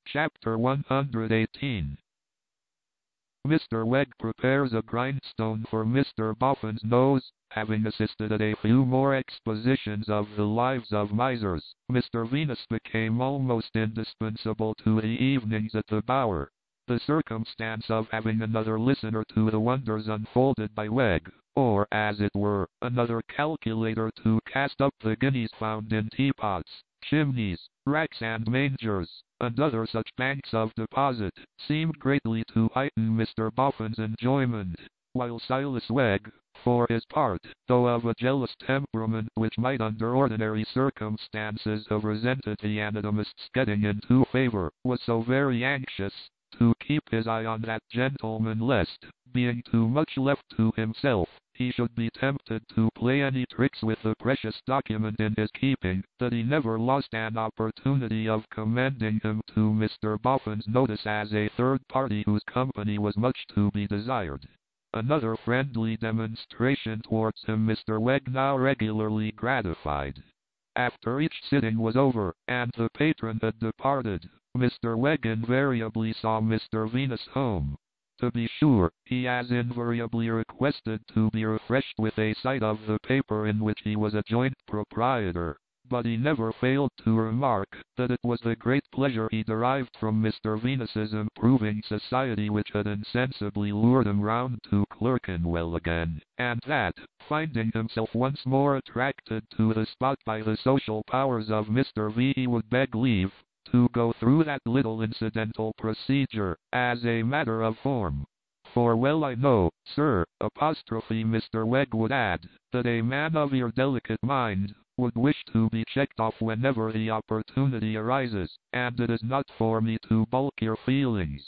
Chapter 118. Mr. Wegg prepares a grindstone for Mr. Boffin's nose. Having assisted at a few more expositions of the lives of misers, Mr. Venus became almost indispensable to the evenings at the Bower. The circumstance of having another listener to the wonders unfolded by Wegg, or, as it were, another calculator to cast up the guineas found in teapots, chimneys, racks and mangers, and other such banks of deposit, seemed greatly to heighten Mr. Boffin's enjoyment, while Silas Wegg, for his part, though of a jealous temperament which might under ordinary circumstances have resented the anatomist's getting into favor, was so very anxious to keep his eye on that gentleman lest, being too much left to himself, he should be tempted to play any tricks with the precious document in his keeping, that he never lost an opportunity of commending him to Mr. Boffin's notice as a third party whose company was much to be desired. Another friendly demonstration towards him Mr. Wegg now regularly gratified. After each sitting was over, and the patron had departed, Mr. Wegg invariably saw Mr. Venus home. To be sure, he as invariably requested to be refreshed with a sight of the paper in which he was a joint proprietor, but he never failed to remark that it was the great pleasure he derived from Mr. Venus's improving society which had insensibly lured him round to Clerkenwell again, and that, finding himself once more attracted to the spot by the social powers of Mr. V, he would beg leave to go through that little incidental procedure, as a matter of form. For well I know, sir, Mr. Wegg would add, that a man of your delicate mind would wish to be checked off whenever the opportunity arises, and it is not for me to balk your feelings.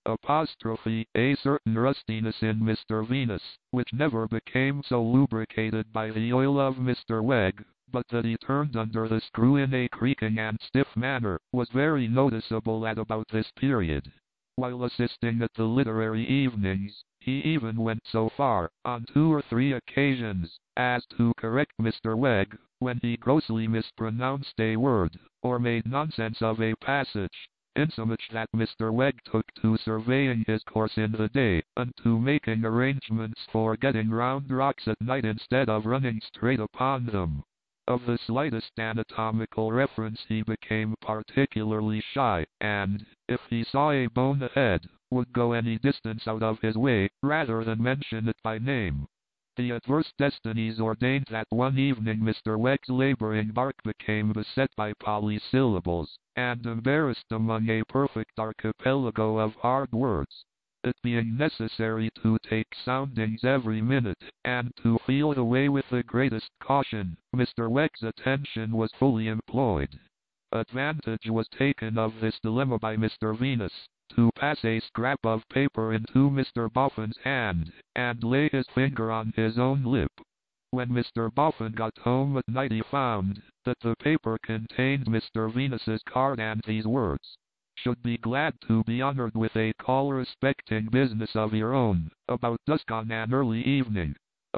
A certain rustiness in Mr. Venus, which never became so lubricated by the oil of Mr. Wegg, but that he turned under the screw in a creaking and stiff manner, was very noticeable at about this period. While assisting at the literary evenings, he even went so far, on 2 or 3 occasions, as to correct Mr. Wegg, when he grossly mispronounced a word, or made nonsense of a passage, insomuch that Mr. Wegg took to surveying his course in the day, and to making arrangements for getting round rocks at night instead of running straight upon them. Of the slightest anatomical reference he became particularly shy, and, if he saw a bone ahead, would go any distance out of his way, rather than mention it by name. The adverse destinies ordained that one evening Mr. Wegg's laboring bark became beset by polysyllables, and embarrassed among a perfect archipelago of hard words. It being necessary to take soundings every minute, and to feel the way with the greatest caution, Mr. Wegg's attention was fully employed. Advantage was taken of this dilemma by Mr. Venus, to pass a scrap of paper into Mr. Boffin's hand, and lay his finger on his own lip. When Mr. Boffin got home at night he found that the paper contained Mr. Venus's card and these words: "Should be glad to be honored with a call respecting business of your own, about dusk on an early evening."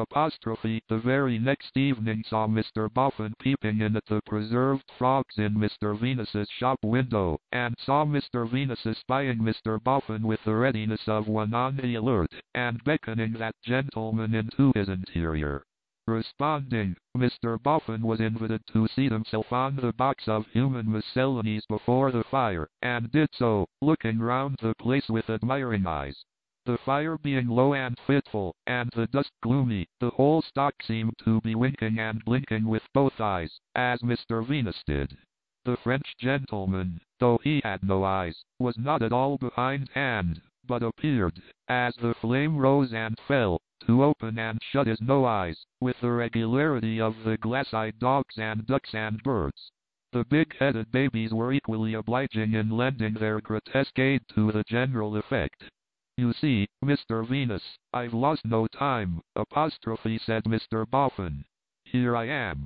The very next evening saw Mr. Boffin peeping in at the preserved frogs in Mr. Venus's shop window, and saw Mr. Venus espying Mr. Boffin with the readiness of one on the alert, and beckoning that gentleman into his interior. Responding, Mr. Boffin was invited to seat himself on the box of human miscellanies before the fire, and did so, looking round the place with admiring eyes. The fire being low and fitful, and the dusk gloomy, the whole stock seemed to be winking and blinking with both eyes, as Mr. Venus did. The French gentleman, though he had no eyes, was not at all behindhand, but appeared, as the flame rose and fell, to open and shut his no eyes, with the regularity of the glass-eyed dogs and ducks and birds. The big-headed babies were equally obliging in lending their grotesque aid to the general effect. "You see, Mr. Venus, I've lost no time," said Mr. Boffin. "Here I am."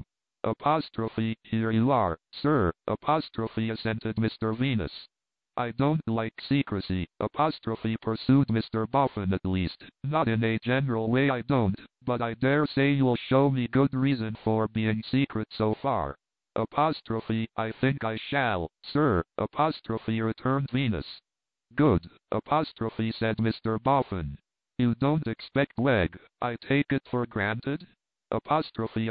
"Here you are, sir," assented Mr. Venus. "I don't like secrecy," pursued Mr. Boffin, "at least, not in a general way I don't, but I dare say you'll show me good reason for being secret so far." Apostrophe, I think I shall, sir, apostrophe, returned Venus. Good, apostrophe, said Mr. Boffin. You don't expect Wegg, I take it for granted? Apostrophe,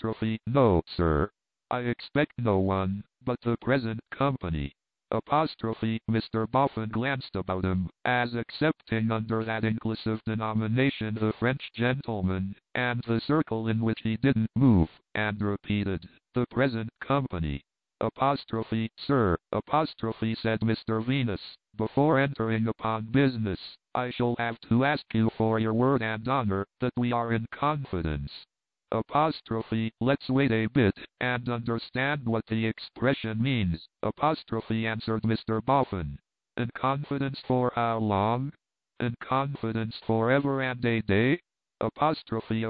no, sir. I expect no one, but the present company. Apostrophe, Mr. Boffin glanced about him, as accepting under that inclusive denomination the French gentleman, and the circle in which he didn't move, and repeated, the present company. Apostrophe, sir, apostrophe, said Mr. Venus, before entering upon business, I shall have to ask you for your word and honor that we are in confidence. Apostrophe, let's wait a bit, and understand what the expression means, apostrophe, answered Mr. Boffin. In confidence for how long? In confidence forever and a day? Apostrophe,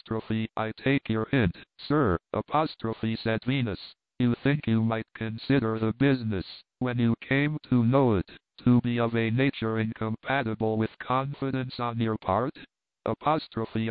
I take your hint, sir, apostrophe, said Venus. You think you might consider the business, when you came to know it, to be of a nature incompatible with confidence on your part? Apostrophe,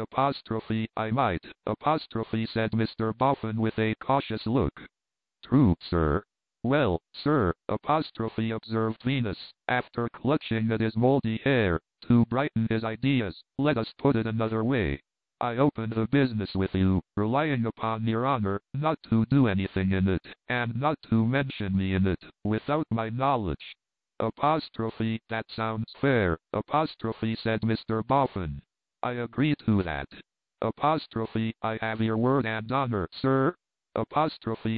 I might, apostrophe, said Mr. Boffin with a cautious look. True, sir. Well, sir, apostrophe, observed Venus, after clutching at his moldy hair, to brighten his ideas, let us put it another way. I open the business with you, relying upon your honor not to do anything in it, and not to mention me in it, without my knowledge. Apostrophe, that sounds fair, apostrophe, said Mr. Boffin. I agree to that. Apostrophe, I have your word and honor, sir. Apostrophe,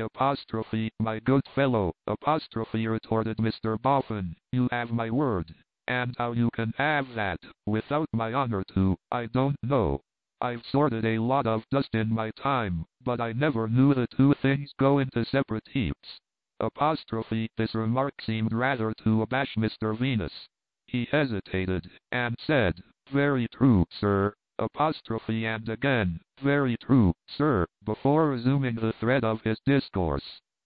my good fellow, apostrophe, retorted Mr. Boffin, you have my word. And how you can have that, without my honor too, I don't know. I've sorted a lot of dust in my time, but I never knew the two things go into separate heaps. Apostrophe, this remark seemed rather to abash Mr. Venus. He hesitated, and said, very true, sir, apostrophe, and again, very true, sir, before resuming the thread of his discourse.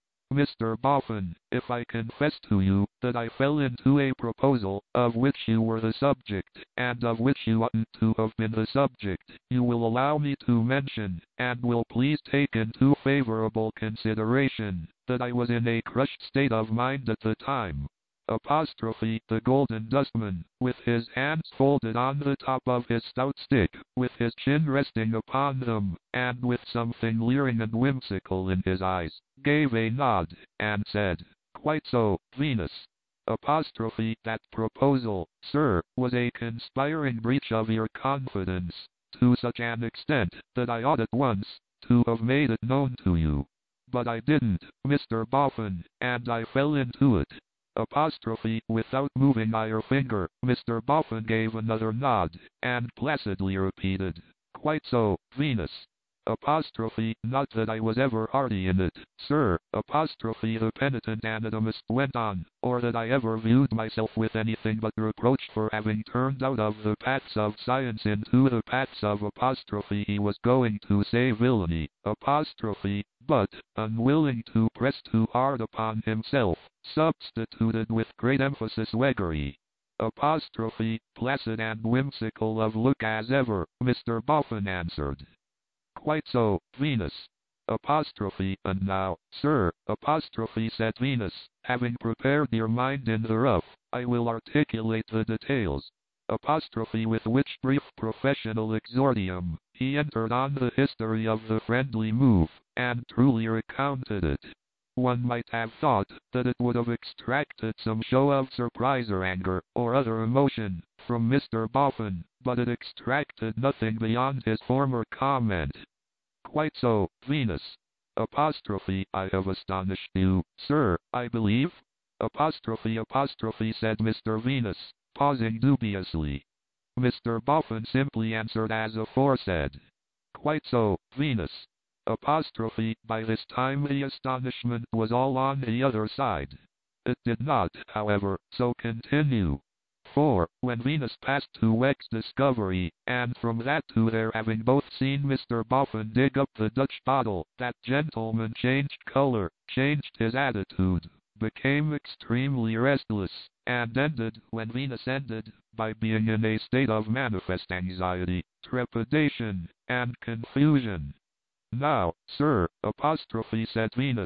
Mr. Boffin, if I confess to you that I fell into a proposal of which you were the subject, and of which you oughtn't to have been the subject, you will allow me to mention, and will please take into favorable consideration, that I was in a crushed state of mind at the time. Apostrophe, the Golden Dustman, with his hands folded on the top of his stout stick, with his chin resting upon them, and with something leering and whimsical in his eyes, gave a nod, and said, quite so, Venus. Apostrophe, that proposal, sir, was a conspiring breach of your confidence, to such an extent, that I ought at once to have made it known to you. But I didn't, Mr. Boffin, and I fell into it. Apostrophe, without moving eye or finger, Mr. Boffin gave another nod, and placidly repeated, quite so, Venus. Apostrophe, not that I was ever hearty in it, sir, apostrophe, the penitent anatomist went on, or that I ever viewed myself with anything but reproach for having turned out of the paths of science into the paths of apostrophe, he was going to say villainy, apostrophe, but, unwilling to press too hard upon himself, substituted with great emphasis Weggery. Apostrophe, placid and whimsical of look as ever, Mr. Boffin answered. Quite so, Venus. Apostrophe, and now, sir, apostrophe, said Venus, having prepared your mind in the rough, I will articulate the details. Apostrophe, with which brief professional exordium, he entered on the history of the friendly move, and truly recounted it. One might have thought that it would have extracted some show of surprise or anger, or other emotion, from Mr. Boffin, but it extracted nothing beyond his former comment. Quite so, Venus. Apostrophe, I have astonished you, sir, I believe? Apostrophe, said Mr. Venus, pausing dubiously. Mr. Boffin simply answered as aforesaid. Quite so, Venus. Apostrophe, by this time the astonishment was all on the other side. It did not, however, so continue. For, when Venus passed to Wegg's discovery, and from that to their having both seen Mr. Boffin dig up the Dutch bottle, that gentleman changed color, changed his attitude, became extremely restless, and ended, when Venus ended, by being in a state of manifest anxiety, trepidation, and confusion. Now, sir, apostrophe, said Venus,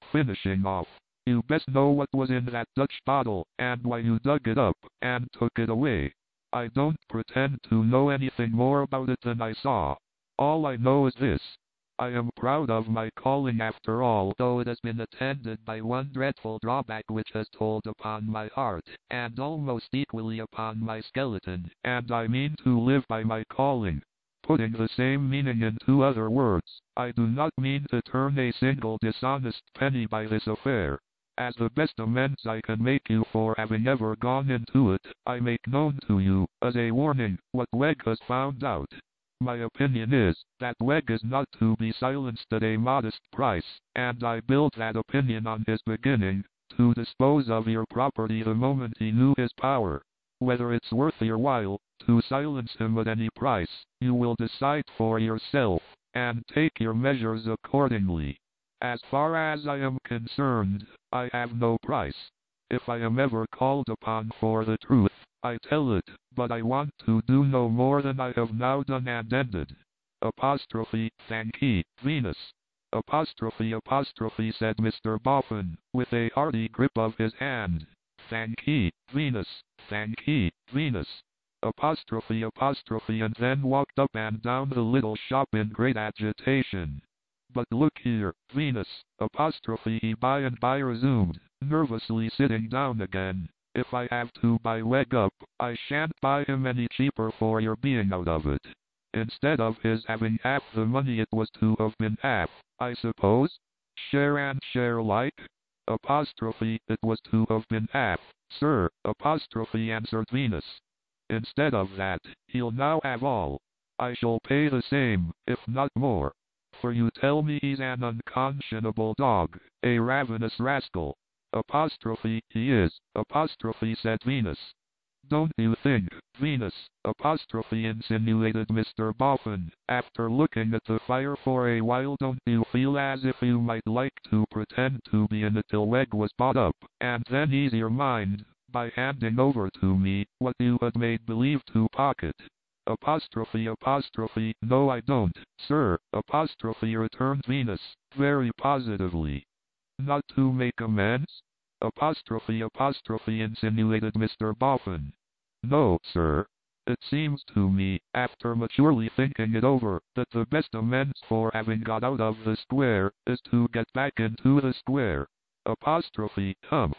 finishing off. You best know what was in that Dutch bottle, and why you dug it up, and took it away. I don't pretend to know anything more about it than I saw. All I know is this. I am proud of my calling after all, though it has been attended by one dreadful drawback which has told upon my heart, and almost equally upon my skeleton, and I mean to live by my calling. Putting the same meaning in two other words, I do not mean to turn a single dishonest penny by this affair. As the best amends I can make you for having ever gone into it, I make known to you, as a warning, what Wegg has found out. My opinion is, that Wegg is not to be silenced at a modest price, and I build that opinion on his beginning, to dispose of your property the moment he knew his power. Whether it's worth your while, to silence him at any price, you will decide for yourself, and take your measures accordingly. As far as I am concerned, I have no price. If I am ever called upon for the truth, I tell it, but I want to do no more than I have now done and ended. Thank ye, Venus. Said Mr. Boffin, with a hearty grip of his hand. Thank ye, Venus. Thank ye, Venus. And then walked up and down the little shop in great agitation. But look here, Venus, he by and by resumed, nervously sitting down again. If I have to buy Wegg up, I shan't buy him any cheaper for your being out of it. Instead of his having half the money it was to have been half, I suppose? Share and share like? It was to have been half, sir, answered Venus. Instead of that, he'll now have all. I shall pay the same, if not more. For you tell me he's an unconscionable dog, a ravenous rascal. He is, said Venus. Don't you think, Venus, insinuated Mr. Boffin, after looking at the fire for a while, don't you feel as if you might like to pretend to be in it till Wegg was bought up, and then ease your mind, by handing over to me, what you had made believe to pocket? No I don't, sir, returned Venus, very positively. Not to make amends? Insinuated Mr. Boffin. No, sir. It seems to me, after maturely thinking it over, that the best amends for having got out of the square, is to get back into the square. Humph.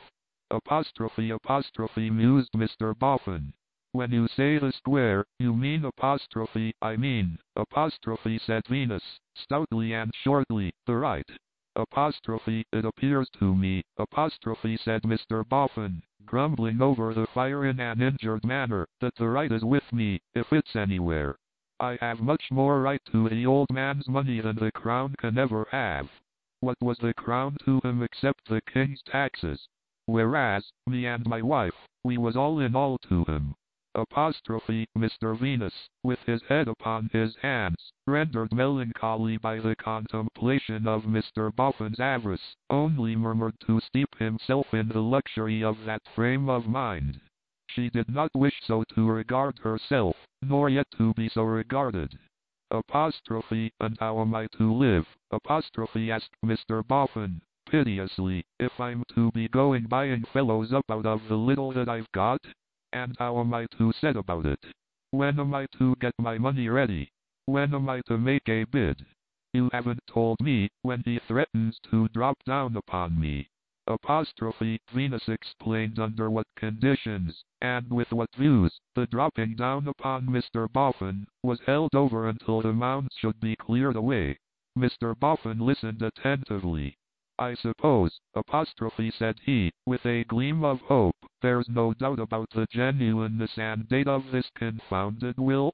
Mused Mr. Boffin. When you say the square, you mean I mean, said Venus, stoutly and shortly, the right. It appears to me, said Mr. Boffin, grumbling over the fire in an injured manner, that the right is with me, if it's anywhere. I have much more right to the old man's money than the crown can ever have. What was the crown to him except the king's taxes? Whereas, me and my wife, we was all in all to him. Mr. Venus, with his head upon his hands, rendered melancholy by the contemplation of Mr. Boffin's avarice, only murmured to steep himself in the luxury of that frame of mind. She did not wish so to regard herself, nor yet to be so regarded. And how am I to live? Asked Mr. Boffin, piteously, if I'm to be going buying fellows up out of the little that I've got? And how am I to set about it? When am I to get my money ready? When am I to make a bid? You haven't told me when he threatens to drop down upon me. Venus explained under what conditions, and with what views, the dropping down upon Mr. Boffin was held over until the mounds should be cleared away. Mr. Boffin listened attentively. I suppose, said he, with a gleam of hope, there's no doubt about the genuineness and date of this confounded will?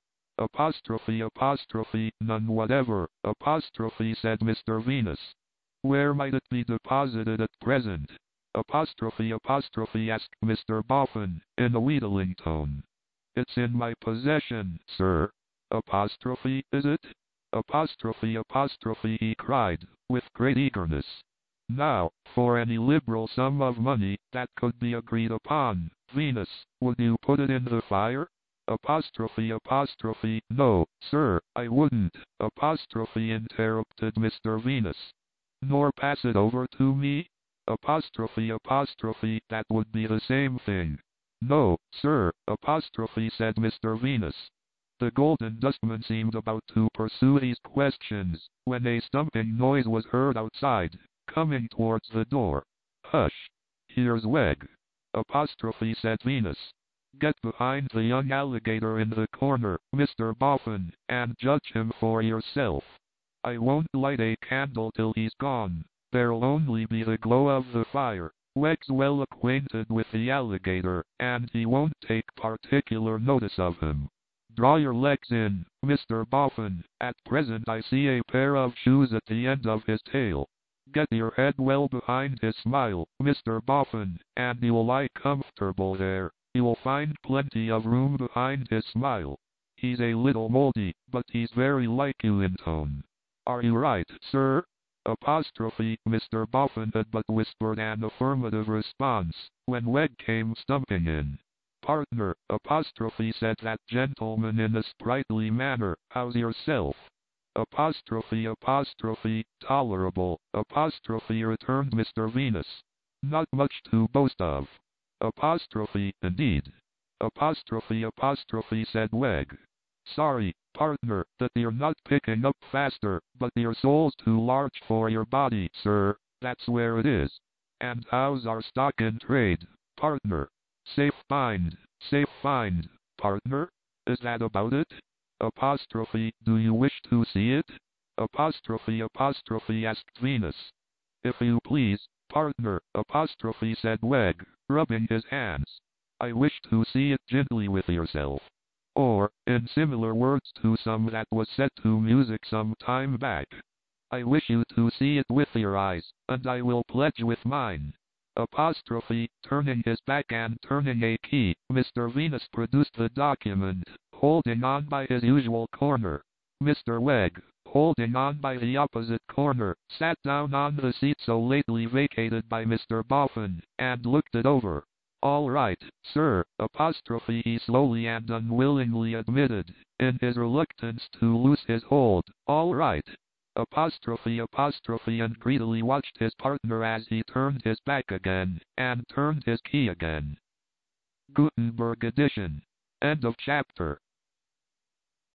None whatever, said Mr. Venus. Where might it be deposited at present? Asked Mr. Boffin, in a wheedling tone. It's in my possession, sir. Is it? He cried, with great eagerness. Now, for any liberal sum of money that could be agreed upon, Venus, would you put it in the fire? No, sir, I wouldn't, interrupted Mr. Venus. nor pass it over to me? Apostrophe, that would be the same thing. No, sir, apostrophe, said Mr. Venus. The Golden Dustman seemed about to pursue these questions, when a stumping noise was heard outside, coming towards the door. Hush! Here's Wegg. Apostrophe, said Venus. Get behind the young alligator in the corner, Mr. Boffin, and judge him for yourself. I won't light a candle till he's gone. There'll only be the glow of the fire. Wegg's well acquainted with the alligator, and he won't take particular notice of him. Draw your legs in, Mr. Boffin. At present I see a pair of shoes at the end of his tail. Get your head well behind his smile, Mr. Boffin, and you'll lie comfortable there. You'll find plenty of room behind his smile. He's a little moldy, but he's very like you in tone. Are you right, sir? Apostrophe, Mr. Boffin had but whispered an affirmative response, when Wegg came stumping in. Partner, apostrophe, said that gentleman in a sprightly manner, how's yourself? Apostrophe, tolerable, apostrophe, returned Mr. Venus. Not much to boast of. Apostrophe, indeed. Apostrophe, said Wegg. Sorry, partner, that you're not picking up faster, but your soul's too large for your body, sir, that's where it is. And how's our stock in trade, partner? Safe find, partner? Is that about it? Apostrophe, do you wish to see it? Apostrophe, asked Venus. If you please, partner, apostrophe, said Wegg, rubbing his hands. I wish to see it gently with yourself. Or, in similar words to some that was set to music some time back, I wish you to see it with your eyes, and I will pledge with mine. Apostrophe, turning his back and turning a key, Mr. Venus produced the document, holding on by his usual corner. Mr. Wegg, holding on by the opposite corner, sat down on the seat so lately vacated by Mr. Boffin, and looked it over. All right, sir, apostrophe, he slowly and unwillingly admitted, in his reluctance to loose his hold. All right. Apostrophe, and greedily watched his partner as he turned his back again, and turned his key again. Gutenberg edition. End of chapter.